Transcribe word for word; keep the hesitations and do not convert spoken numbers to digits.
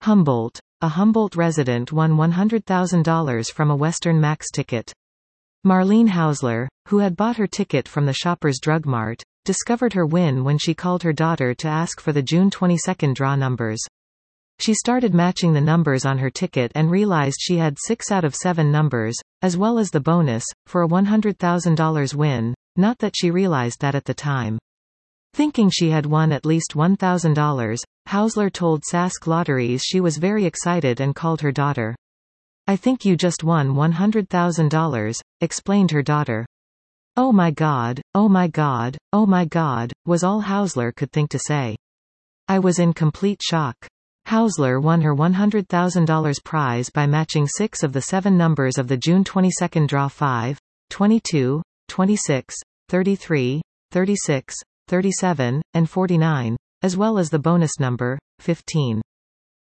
Humboldt. A Humboldt resident won one hundred thousand dollars from a Western Max ticket. Marlene Hausler, who had bought her ticket from the Shoppers Drug Mart, discovered her win when she called her daughter to ask for the June twenty-second draw numbers. She started matching the numbers on her ticket and realized she had six out of seven numbers, as well as the bonus, for a one hundred thousand dollars win, not that she realized that at the time. Thinking she had won at least one thousand dollars, Hausler told Sask Lotteries she was very excited and called her daughter. "I think you just won one hundred thousand dollars, explained her daughter. "Oh my God, oh my God, oh my God," was all Hausler could think to say. "I was in complete shock." Hausler won her one hundred thousand dollars prize by matching six of the seven numbers of the June twenty-second draw: five, twenty-two, twenty-six, thirty-three, thirty-six, thirty-seven, and forty-nine, as well as the bonus number, fifteen.